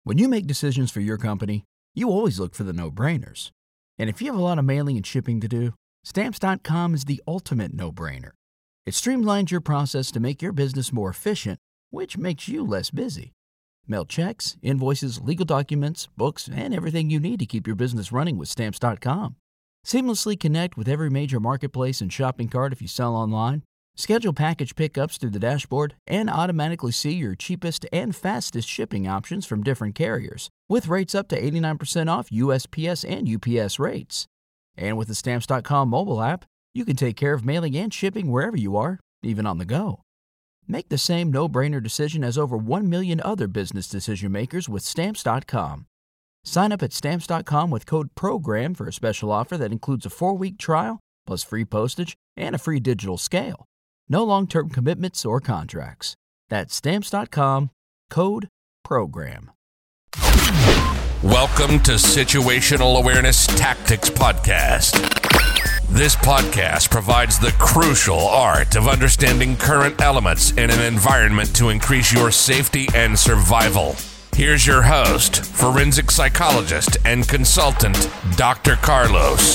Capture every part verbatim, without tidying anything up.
When you make decisions for your company, you always look for the no-brainers. And if you have a lot of mailing and shipping to do, Stamps dot com is the ultimate no-brainer. It streamlines your process to make your business more efficient, which makes you less busy. Mail checks, invoices, legal documents, books, and everything you need to keep your business running with Stamps dot com. Seamlessly connect with every major marketplace and shopping cart if you sell online. Schedule package pickups through the dashboard and automatically see your cheapest and fastest shipping options from different carriers, with rates up to eighty-nine percent off U S P S and U P S rates. And with the Stamps dot com mobile app, you can take care of mailing and shipping wherever you are, even on the go. Make the same no-brainer decision as over one million other business decision makers with Stamps dot com. Sign up at Stamps dot com with code PROGRAM for a special offer that includes a four-week trial, plus free postage and a free digital scale. No long-term commitments or contracts. That's Stamps dot com, code PROGRAM. Welcome to Situational Awareness Tactics Podcast. This podcast provides the crucial art of understanding current elements in an environment to increase your safety and survival. Here's your host, forensic psychologist and consultant, Doctor Carlos.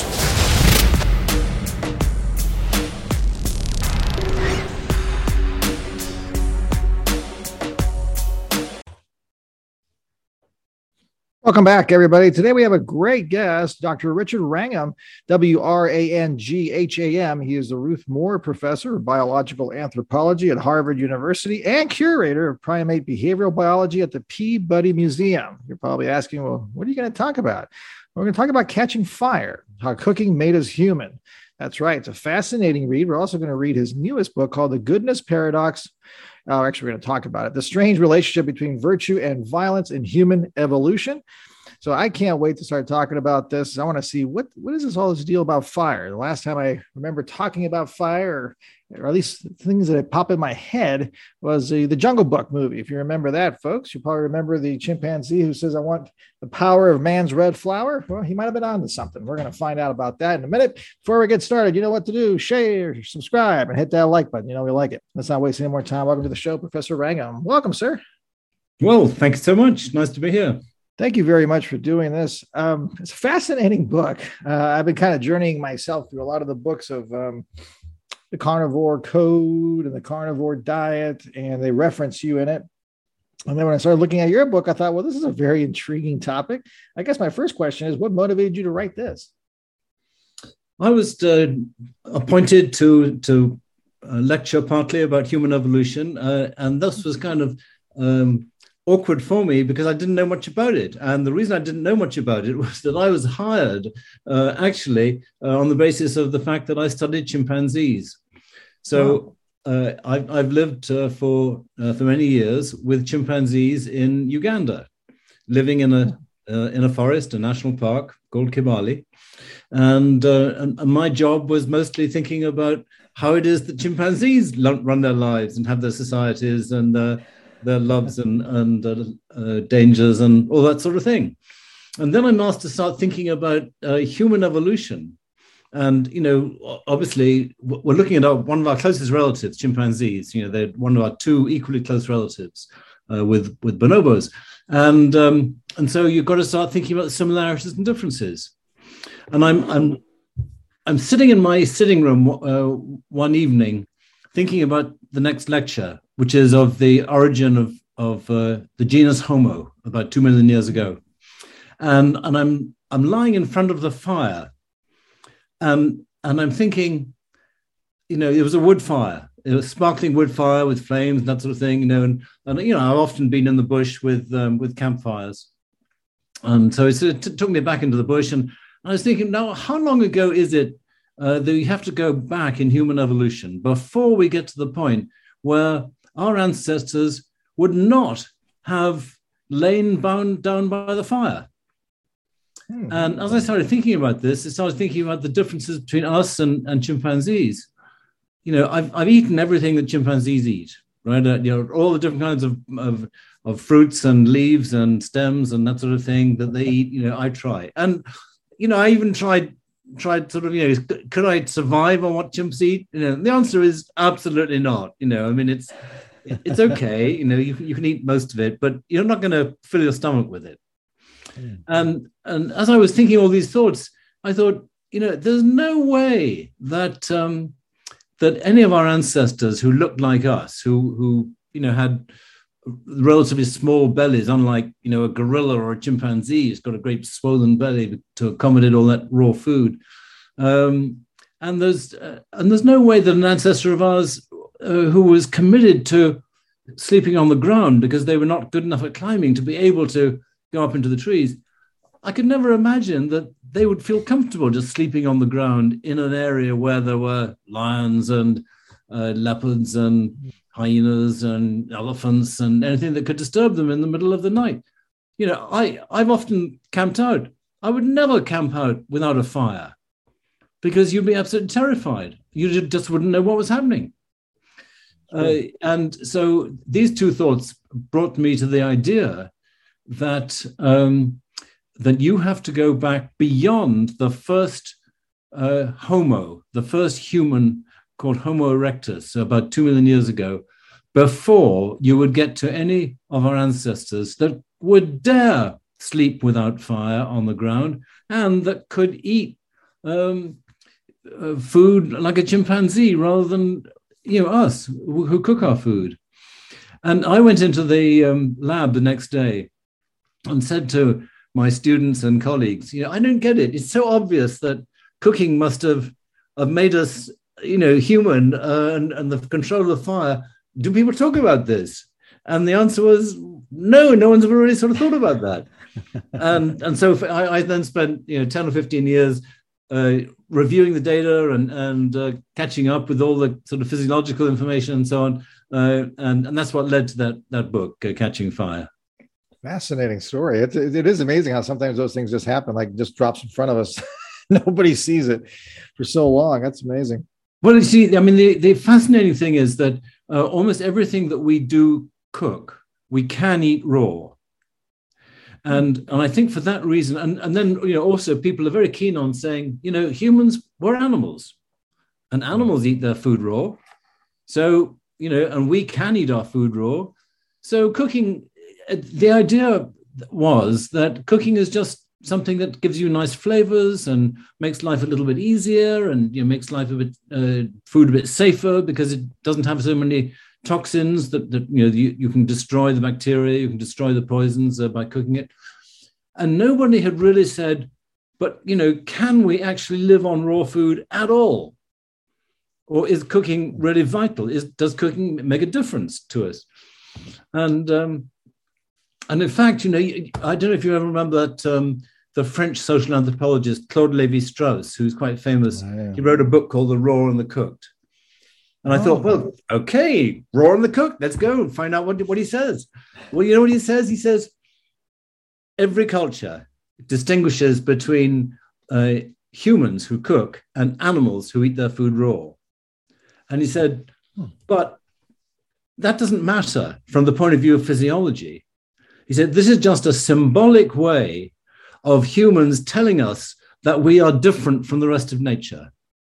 Welcome back, everybody. Today we have a great guest, Doctor Richard Wrangham, W R A N G H A M. He is the Ruth Moore Professor of Biological Anthropology at Harvard University and curator of primate behavioral biology at the Peabody Museum. You're probably asking, well, what are you going to talk about? We're going to talk about catching fire, how cooking made us human. That's right. It's a fascinating read. We're also going to read his newest book called The Goodness Paradox. Oh, actually, we're going to talk about it. The strange relationship between virtue and violence in human evolution. So I can't wait to start talking about this. I want to see what, what is this all this deal about fire? The last time I remember talking about fire, or, or at least things that pop in my head, was the, the Jungle Book movie. If you remember that, folks, you probably remember the chimpanzee who says, "I want the power of man's red flower." Well, he might have been onto something. We're going to find out about that in a minute. Before we get started, you know what to do. Share, subscribe, and hit that like button. You know we like it. Let's not waste any more time. Welcome to the show, Professor Wrangham. Welcome, sir. Well, thank you so much. Nice to be here. Thank you very much for doing this. Um, it's a fascinating book. Uh, I've been kind of journeying myself through a lot of the books of um, the Carnivore Code and the Carnivore Diet, and they reference you in it. And then when I started looking at your book, I thought, well, this is a very intriguing topic. I guess my first question is, what motivated you to write this? I was uh, appointed to, to uh, lecture partly about human evolution, uh, and this was kind of um, awkward for me because I didn't know much about it. And the reason I didn't know much about it was that I was hired uh, actually uh, on the basis of the fact that I studied chimpanzees. So uh, I've, I've lived uh, for, uh, for many years with chimpanzees in Uganda, living in a, uh, in a forest, a national park called Kibale. And, uh, and, and my job was mostly thinking about how it is that chimpanzees run their lives and have their societies and uh, their loves and, and uh, uh, dangers and all that sort of thing. And then I'm asked to start thinking about uh, human evolution. And, you know, obviously, we're looking at our, one of our closest relatives, chimpanzees. You know, they're one of our two equally close relatives uh, with, with bonobos. And, um, and so you've got to start thinking about the similarities and differences. And I'm, I'm, I'm sitting in my sitting room uh, one evening thinking about the next lecture, which is of the origin of, of uh, the genus Homo about two million years ago. And, and I'm, I'm lying in front of the fire. Um, and I'm thinking, you know, it was a wood fire. It was sparkling wood fire with flames and that sort of thing, you know. And, and you know, I've often been in the bush with, um, with campfires. And so it, it took me back into the bush. And I was thinking, now, how long ago is it uh, that you have to go back in human evolution before we get to the point where our ancestors would not have lain bound down by the fire? Hmm. And as I started thinking about this, I started thinking about the differences between us and, and chimpanzees. You know, I've, I've eaten everything that chimpanzees eat, right? Uh, you know, all the different kinds of, of, of fruits and leaves and stems and that sort of thing that they eat, you know, I try. And, you know, I even tried, tried sort of, you know, could I survive on what chimps eat? You know, the answer is absolutely not. You know, I mean, it's, it's okay. You know, you, you can eat most of it, but you're not going to fill your stomach with it. Mm. And, and as I was thinking all these thoughts, I thought, you know, there's no way that um, that any of our ancestors who looked like us, who, who you know, had relatively small bellies, unlike, you know, a gorilla or a chimpanzee who's got a great swollen belly to accommodate all that raw food. Um, and there's uh, and there's no way that an ancestor of ours uh, who was committed to sleeping on the ground because they were not good enough at climbing to be able to go up into the trees. I could never imagine that they would feel comfortable just sleeping on the ground in an area where there were lions and uh, leopards and hyenas and elephants and anything that could disturb them in the middle of the night. You know, I, I've often camped out. I would never camp out without a fire because you'd be absolutely terrified. You just wouldn't know what was happening. Uh, and so these two thoughts brought me to the idea that um, that you have to go back beyond the first uh, Homo, the first human called Homo erectus, about two million years ago, before you would get to any of our ancestors that would dare sleep without fire on the ground and that could eat um, uh, food like a chimpanzee rather than, you know, us who, who cook our food. And I went into the um, lab the next day and said to my students and colleagues, you know, I don't get it. It's so obvious that cooking must have, have made us, you know, human uh, and, and the control of fire. Do people talk about this? And the answer was no, no one's ever really sort of thought about that. and and so I, I then spent, you know, ten or fifteen years uh, reviewing the data and, and uh, catching up with all the sort of physiological information and so on. Uh, and, and that's what led to that, that book, uh, Catching Fire. Fascinating story. It, it is amazing how sometimes those things just happen, like just drops in front of us. Nobody sees it for so long. That's amazing. Well, you see, I mean, the, the fascinating thing is that uh, almost everything that we do cook, we can eat raw. And, and I think for that reason, and, and then, you know, also people are very keen on saying, you know, humans were animals and animals eat their food raw. So, you know, and we can eat our food raw. So cooking, the idea was that cooking is just something that gives you nice flavors and makes life a little bit easier and, you know, makes life a bit, uh, food a bit safer because it doesn't have so many toxins that, that you know, you, you can destroy the bacteria, you can destroy the poisons uh, by cooking it. And nobody had really said, but, you know, can we actually live on raw food at all? Or is cooking really vital? Is, does cooking make a difference to us? And, um, and in fact, you know, I don't know if you ever remember that um, the French social anthropologist Claude Lévi-Strauss, who's quite famous, oh, yeah. He wrote a book called The Raw and the Cooked. And I oh. thought, well, okay, raw and the cooked, let's go and find out what, what he says. Well, you know what he says? He says, every culture distinguishes between uh, humans who cook and animals who eat their food raw. And he said, hmm. but that doesn't matter from the point of view of physiology. He said, this is just a symbolic way of humans telling us that we are different from the rest of nature.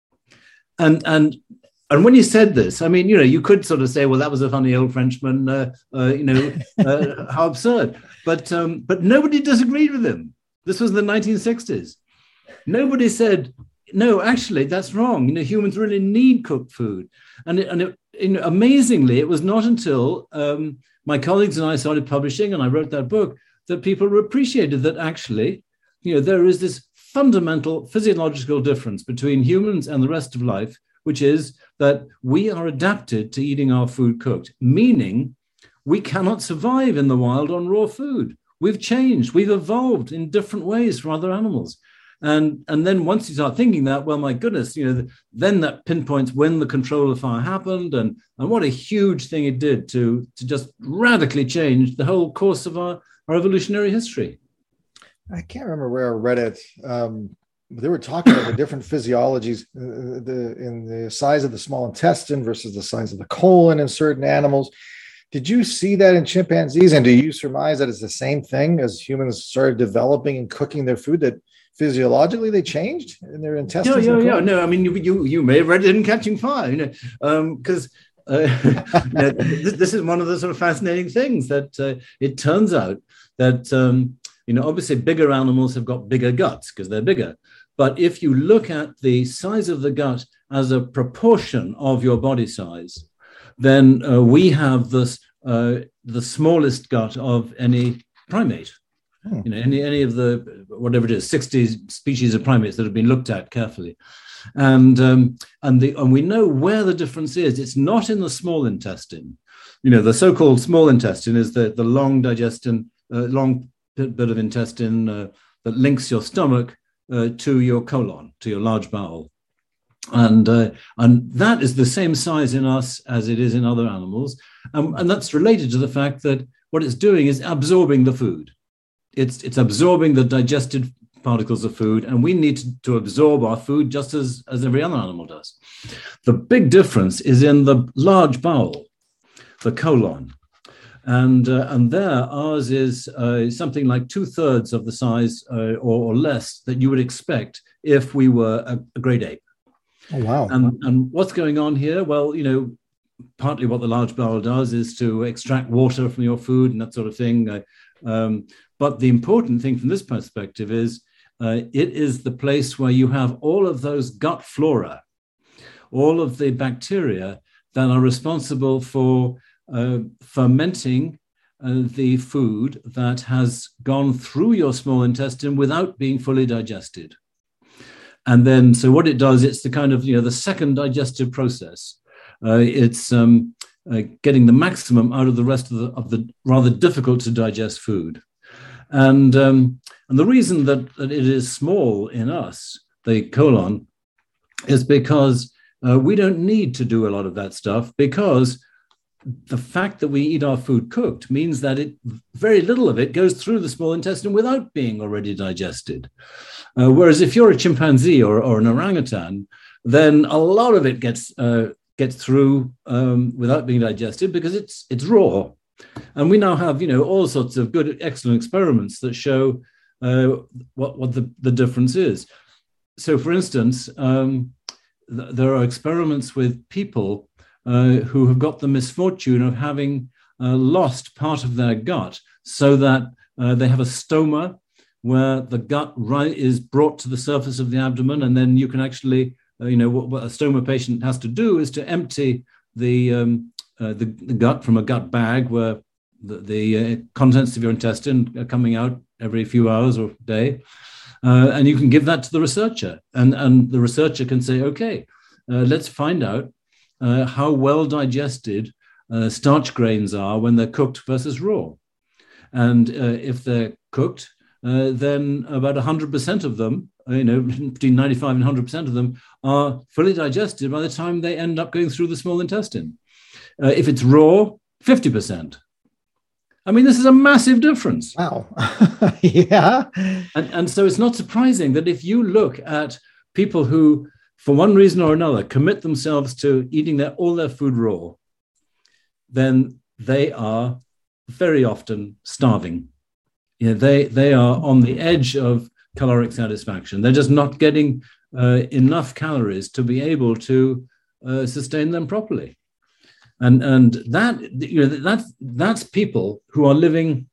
And, and, And when he said this, I mean, you know, you could sort of say, well, that was a funny old Frenchman, uh, uh, you know, uh, how absurd. But um, but nobody disagreed with him. This was the nineteen sixties. Nobody said, no, actually, that's wrong. You know, humans really need cooked food. And, it, and it, you know, amazingly, it was not until um, my colleagues and I started publishing, and I wrote that book, that people appreciated that actually, you know, there is this fundamental physiological difference between humans and the rest of life, which is that we are adapted to eating our food cooked, meaning we cannot survive in the wild on raw food. We've changed, we've evolved in different ways from other animals. And, and then once you start thinking that, well, my goodness, you know, then that pinpoints when the control of fire happened and, and what a huge thing it did to, to just radically change the whole course of our, our evolutionary history. I can't remember where I read it. Um... They were talking about the different physiologies uh, the, in the size of the small intestine versus the size of the colon in certain animals. Did you see that in chimpanzees? And do you surmise that it's the same thing as humans started developing and cooking their food, that physiologically they changed in their intestines? Yeah, yeah, yeah. No, I mean, you, you you may have read it in Catching Fire, you know, because um, uh, you know, this, this is one of the sort of fascinating things that uh, it turns out that, um, you know, obviously bigger animals have got bigger guts because they're bigger. But if you look at the size of the gut as a proportion of your body size, then uh, we have this, uh, the smallest gut of any primate. Hmm. You know, any, any of the, whatever it is, sixty species of primates that have been looked at carefully. And um, and the and we know where the difference is. It's not in the small intestine. You know, the so-called small intestine is the, the long digestion, uh, long bit, bit of intestine uh, that links your stomach uh, to your colon, to your large bowel. And uh, and that is the same size in us as it is in other animals. Um, and that's related to the fact that what it's doing is absorbing the food. It's, it's absorbing the digested particles of food, and we need to, to absorb our food just as, as every other animal does. The big difference is in the large bowel, the colon. And, uh, and there, ours is uh, something like two-thirds of the size uh, or, or less that you would expect if we were a, a great ape. Oh, wow. And, and what's going on here? Well, you know, partly what the large bowel does is to extract water from your food and that sort of thing. Uh, um, but the important thing from this perspective is uh, it is the place where you have all of those gut flora, all of the bacteria that are responsible for uh, fermenting uh, the food that has gone through your small intestine without being fully digested. And then, so what it does, it's the kind of, you know, the second digestive process. Uh, it's um, uh, getting the maximum out of the rest of the, of the rather difficult to digest food. And, um, and the reason that, that it is small in us, the colon, is because uh, we don't need to do a lot of that stuff, because the fact that we eat our food cooked means that it very little of it goes through the small intestine without being already digested. Uh, whereas if you're a chimpanzee or, or an orangutan, then a lot of it gets uh, gets through um, without being digested because it's it's raw. And we now have, you know, all sorts of good, excellent experiments that show uh, what, what the, the difference is. So, for instance, um, th- there are experiments with people uh, who have got the misfortune of having uh, lost part of their gut, so that uh, they have a stoma where the gut right is brought to the surface of the abdomen, and then you can actually, uh, you know, what, what a stoma patient has to do is to empty the um, uh, the, the gut from a gut bag where the, the uh, contents of your intestine are coming out every few hours or day, uh, and you can give that to the researcher, and and the researcher can say, okay, uh, let's find out uh, how well digested uh, starch grains are when they're cooked versus raw, and uh, if they're cooked, Uh, then about one hundred percent of them, you know, between ninety-five and one hundred percent of them are fully digested by the time they end up going through the small intestine. Uh, if it's raw, fifty percent. I mean, this is a massive difference. Wow. Yeah. And, and so it's not surprising that if you look at people who, for one reason or another, commit themselves to eating their, all their food raw, then they are very often starving. You know, they, they are on the edge of caloric satisfaction. They're just not getting uh, enough calories to be able to uh, sustain them properly. And, and that, you know, that's, that's people who are living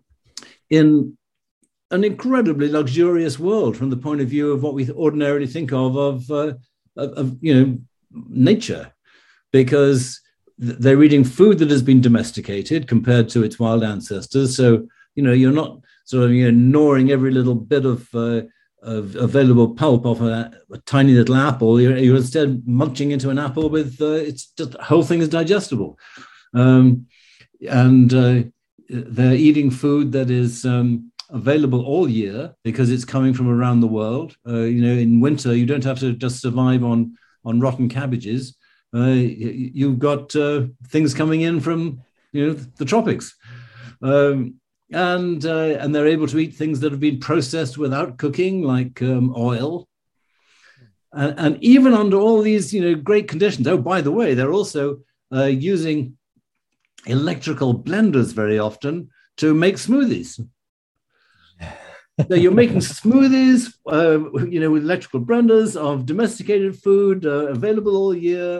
in an incredibly luxurious world from the point of view of what we ordinarily think of, of, uh, of, of you know, nature, because they're eating food that has been domesticated compared to its wild ancestors. So, you know, you're not sort of, you know, gnawing every little bit of, uh, of available pulp off a, a tiny little apple. You're, you're instead munching into an apple with, uh, it's just, the whole thing is digestible. Um, and uh, they're eating food that is um, available all year because it's coming from around the world. Uh, you know, in winter, you don't have to just survive on, on rotten cabbages. Uh, you've got uh, things coming in from, you know, the tropics. Um, And uh, and they're able to eat things that have been processed without cooking, like um, oil. And, and even under all these, you know, great conditions. Oh, by the way, they're also uh, using electrical blenders very often to make smoothies. So you're making smoothies, uh, you know, with electrical blenders of domesticated food uh, available all year.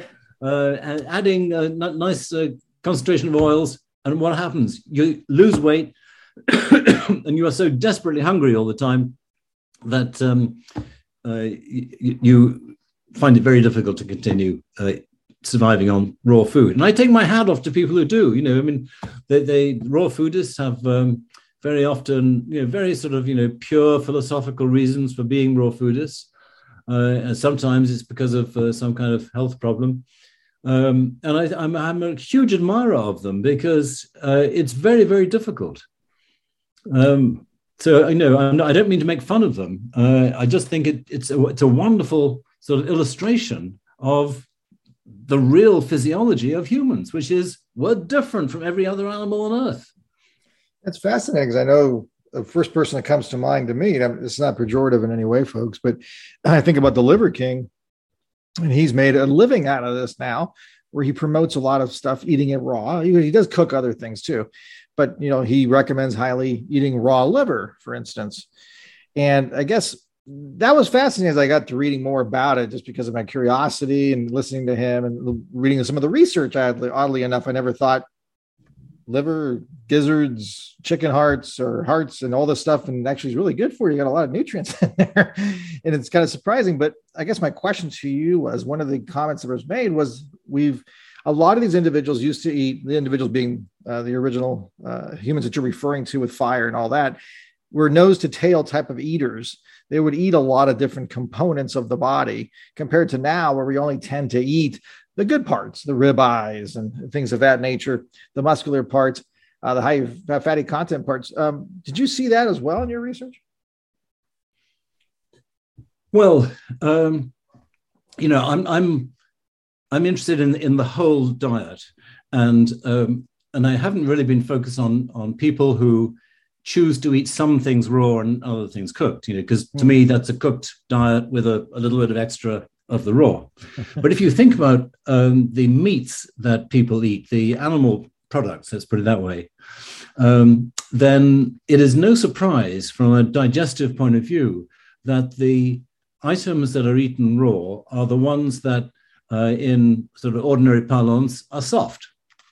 uh, and adding a n- nice uh, concentration of oils. And what happens? You lose weight and you are so desperately hungry all the time that um, uh, you, you find it very difficult to continue uh, surviving on raw food. And I take my hat off to people who do. You know, I mean, they, they raw foodists have um, very often, you know, very sort of, you know, pure philosophical reasons for being raw foodists. Uh, and sometimes it's because of uh, some kind of health problem. Um, and I, I'm, I'm a huge admirer of them because uh, it's very, very difficult. Um, so, you know, I'm not, I don't mean to make fun of them. Uh, I just think it, it's, a, it's a wonderful sort of illustration of the real physiology of humans, which is we're different from every other animal on Earth. That's fascinating because I know the first person that comes to mind to me, and it's not pejorative in any way, folks, but I think about the Liver King. And he's made a living out of this now, where he promotes a lot of stuff, eating it raw. He, he does cook other things too, but you know, he recommends highly eating raw liver, for instance. And I guess that was fascinating as I got to reading more about it, just because of my curiosity and listening to him and reading some of the research. Oddly, oddly enough, I never thought liver, gizzards, chicken hearts or hearts and all this stuff, and actually is really good for you. You got a lot of nutrients in there, and it's kind of surprising. But I guess my question to you was, one of the comments that was made was, we've a lot of these individuals used to eat, the individuals being uh, the original uh, humans that you're referring to with fire and all that, were nose to tail type of eaters. They would eat a lot of different components of the body, compared to now where we only tend to eat the good parts, the ribeyes and things of that nature, the muscular parts, uh, the high fatty content parts. Um, did you see that as well in your research? Well, um, you know, I'm I'm I'm interested in in the whole diet, and um, and I haven't really been focused on on people who choose to eat some things raw and other things cooked. You know, because to mm. me that's a cooked diet with a, a little bit of extra of the raw. But if you think about um, the meats that people eat, the animal products, let's put it that way, um, then it is no surprise from a digestive point of view that the items that are eaten raw are the ones that uh, in sort of ordinary parlance are soft.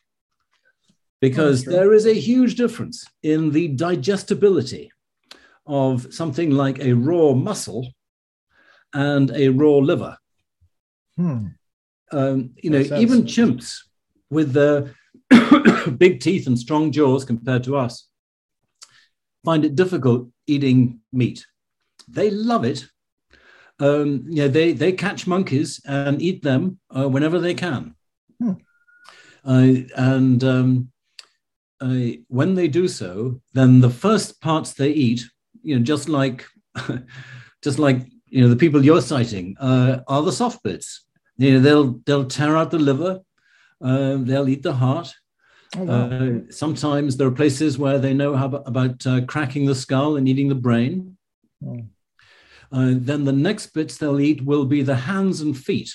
Because there is a huge difference in the digestibility of something like a raw muscle and a raw liver. Hmm. Um, you know, even chimps with their big teeth and strong jaws compared to us find it difficult eating meat. They love it. Um, you know, they, they catch monkeys and eat them uh, whenever they can. Hmm. Uh, and um, uh, when they do so, then the first parts they eat, you know, just like, just like, you know, the people you're citing uh, are the soft bits. You know, they'll they'll tear out the liver, uh, they'll eat the heart. Oh, wow. uh, sometimes there are places where they know how about uh, cracking the skull and eating the brain. Oh. Uh, then the next bits they'll eat will be the hands and feet.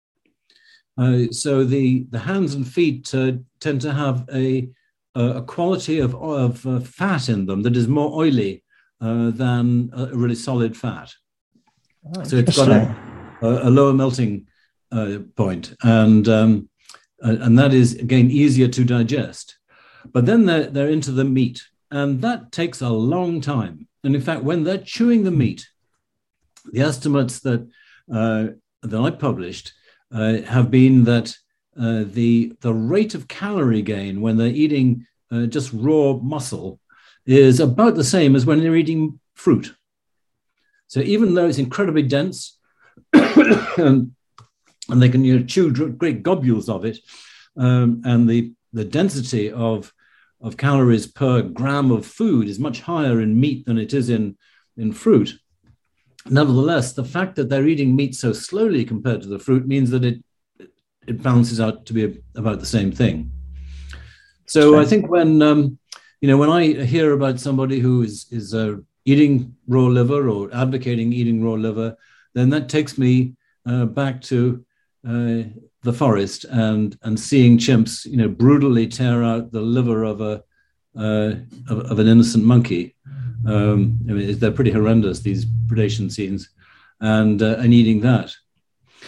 Uh, so the, the hands and feet uh, tend to have a, a quality of, of uh, fat in them that is more oily uh, than a really solid fat. Oh, so it's got a, a lower melting uh, point, and um, and that is again easier to digest. But then they're they're into the meat, and that takes a long time. And in fact, when they're chewing the meat, the estimates that uh, that I published uh, have been that uh, the the rate of calorie gain when they're eating uh, just raw muscle is about the same as when they're eating fruit. So even though it's incredibly dense, and, and they can you know, chew great globules of it, um, and the, the density of, of calories per gram of food is much higher in meat than it is in, in fruit. Nevertheless, the fact that they're eating meat so slowly compared to the fruit means that it, it balances out to be about the same thing. So sure. I think when, um, you know, when I hear about somebody who is, is uh, eating raw liver or advocating eating raw liver, then that takes me uh, back to uh, the forest and and seeing chimps, you know, brutally tear out the liver of a uh, of, of an innocent monkey. Um, I mean, they're pretty horrendous, these predation scenes, and uh, and eating that.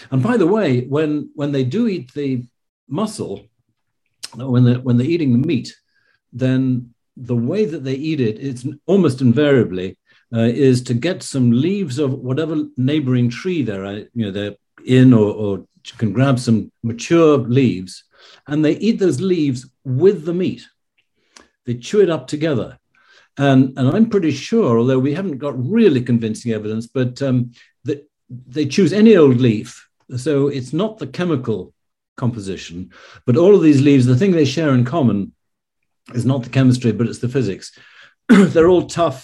And by the way, when, when they do eat the muscle, when they're, when they're eating the meat, then the way that they eat it, it's almost invariably uh, is to get some leaves of whatever neighboring tree they're, you know, they're in, or, or can grab some mature leaves, and they eat those leaves with the meat. They chew it up together. And, and I'm pretty sure, although we haven't got really convincing evidence, but um, that they choose any old leaf. So it's not the chemical composition, but all of these leaves, the thing they share in common is not the chemistry, but it's the physics. They're all tough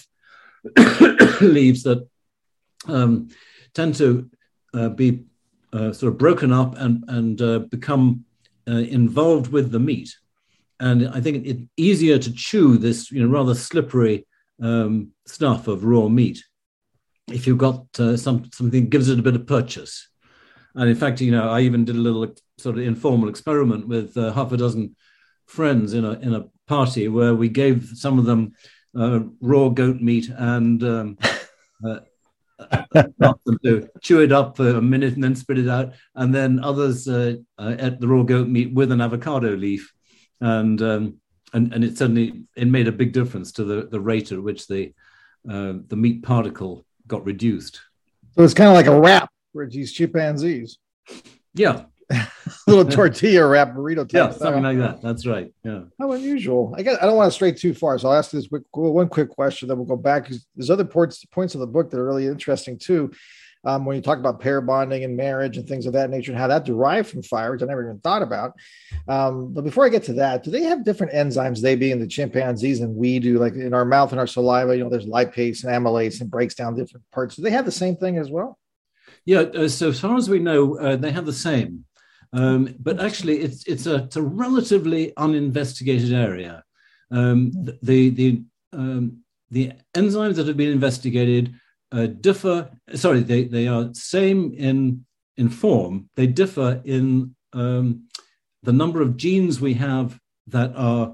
leaves that um, tend to uh, be uh, sort of broken up and, and uh, become uh, involved with the meat. And I think it's easier to chew this, you know, rather slippery um, stuff of raw meat if you've got uh, some, something that gives it a bit of purchase. And in fact, you know, I even did a little sort of informal experiment with uh, half a dozen friends in a in a party where we gave some of them uh, raw goat meat and um, uh, asked them to chew it up for a minute and then spit it out. And then others uh, uh, ate the raw goat meat with an avocado leaf. And um, and and it suddenly it made a big difference to the, the rate at which the uh, the meat particle got reduced. So it's kind of like a wrap for these chimpanzees. Yeah, little tortilla wrap burrito. Yeah, something like that. That's right. Yeah. How unusual. I guess I don't want to stray too far, so I'll ask this quick, one quick question. Then we'll go back. There's other points points of the book that are really interesting too. Um, when you talk about pair bonding and marriage and things of that nature, and how that derived from fire, which I never even thought about. Um, but before I get to that, do they have different enzymes, they being the chimpanzees, than we do? Like in our mouth and our saliva, you know, there's lipase and amylase and breaks down different parts. Do they have the same thing as well? Yeah. Uh, so as far as we know, uh, they have the same. Um, but actually, it's it's a, it's a relatively uninvestigated area. Um, the the um, the enzymes that have been investigated Uh, differ, sorry, they, they are same in, in form. They differ in um, the number of genes we have that are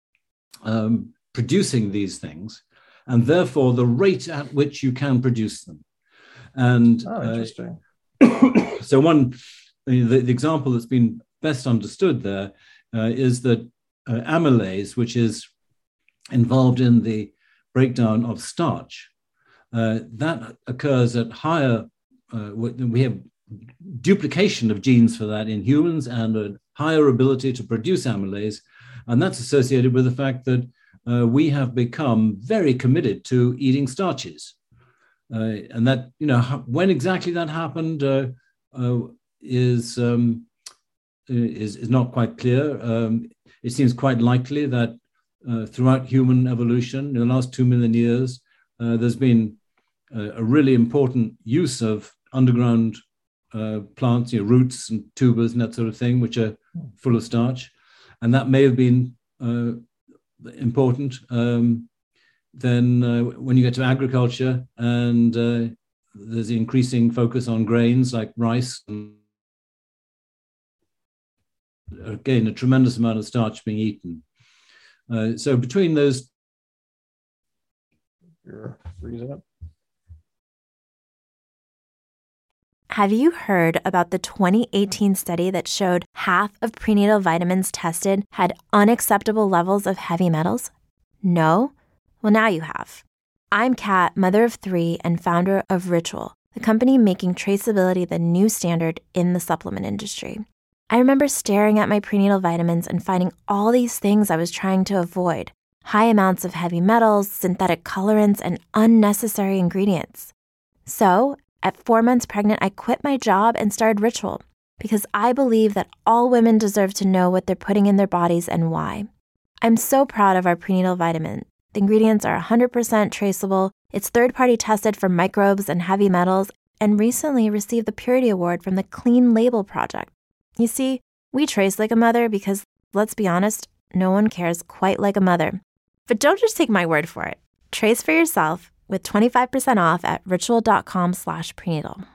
um, producing these things, and therefore the rate at which you can produce them. And oh, interesting. Uh, so one, the, the example that's been best understood there uh, is that uh, amylase, which is involved in the breakdown of starch, Uh, that occurs at higher, uh, we have duplication of genes for that in humans and a higher ability to produce amylase. And that's associated with the fact that uh, we have become very committed to eating starches. Uh, and that, you know, when exactly that happened uh, uh, is, um, is, is not quite clear. Um, it seems quite likely that uh, throughout human evolution in the last two million years, uh, there's been a really important use of underground uh, plants, you know, roots and tubers and that sort of thing, which are full of starch. And that may have been uh, important. Um, then uh, when you get to agriculture and uh, there's the increasing focus on grains like rice, and again, a tremendous amount of starch being eaten. Uh, so between those... You're freezing up. Have you heard about the twenty eighteen study that showed half of prenatal vitamins tested had unacceptable levels of heavy metals? No? Well, now you have. I'm Kat, mother of three and founder of Ritual, the company making traceability the new standard in the supplement industry. I remember staring at my prenatal vitamins and finding all these things I was trying to avoid: high amounts of heavy metals, synthetic colorants, and unnecessary ingredients. So, at four months pregnant, I quit my job and started Ritual because I believe that all women deserve to know what they're putting in their bodies and why. I'm so proud of our prenatal vitamin. The ingredients are one hundred percent traceable, it's third-party tested for microbes and heavy metals, and recently received the Purity Award from the Clean Label Project. You see, we trace like a mother because, let's be honest, no one cares quite like a mother. But don't just take my word for it. Trace for yourself with twenty-five percent off at ritual.com slash prenatal.